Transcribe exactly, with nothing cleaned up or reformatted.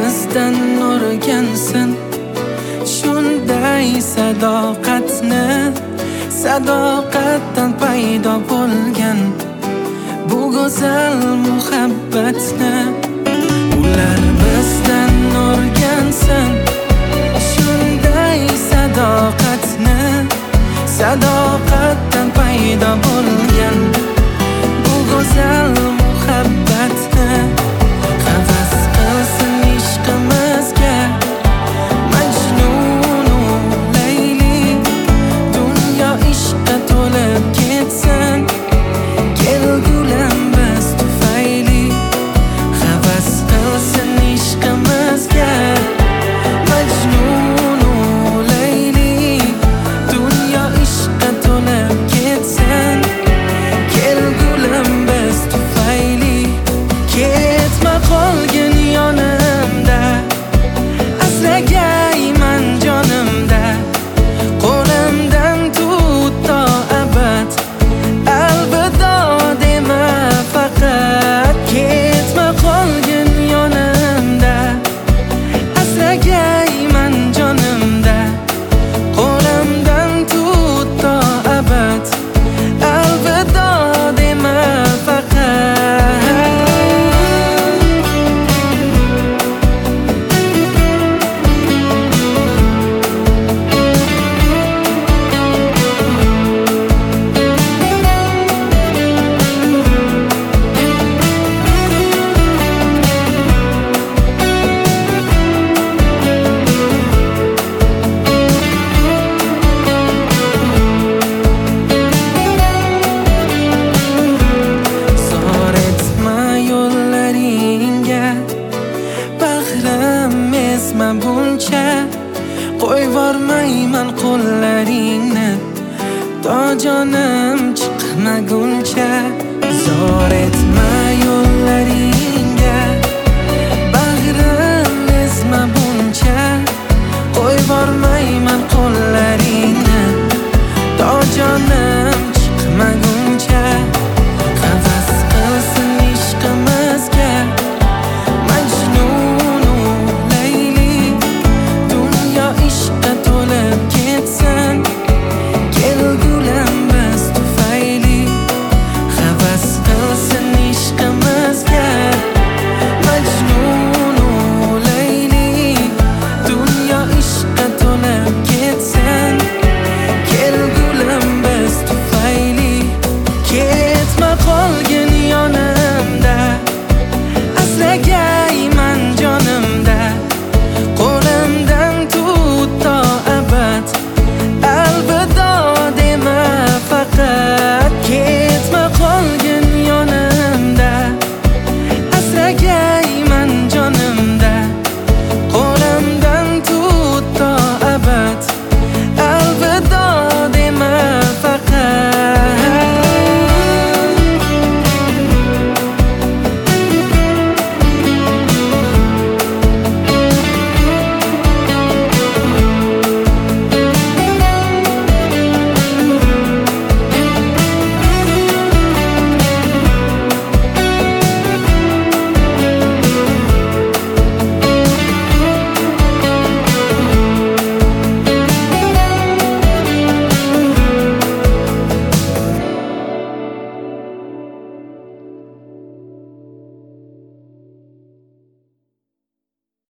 bizdan o'rgansin shunday sadoqatni. Sadoqatdan paydo bo'lgan bu go'zal muhabbatni. Ular bizdan o'rgansin shunday sadoqatni. Sadoqatdan paydo bo'lgan bu go'zal muhabbatni. Havas qilsin ishqimizga Majnunu Layli. Dunyo ishqqa to'lib ketsin kelgulam biz tufayli. Havas qilsin ishqimizga Majnunu Layli. Dunyo ishqqa to'lib ketsin kelgulam biz tufayli. Ketma qolgin yonimda, asragayman jonimda. Qo'limdan tut to abad, alvido dema faqat. Ketma qolgin yonimda, asragayman jonimda. Qo'limdan tut to abad, alvido dema faqat. Zor etma yo'llaringga, bag'rim ezma buncha. Qo'yvormayman qo'llaringni to jonim chiqmaguncha. Zor etma yo'llaringga,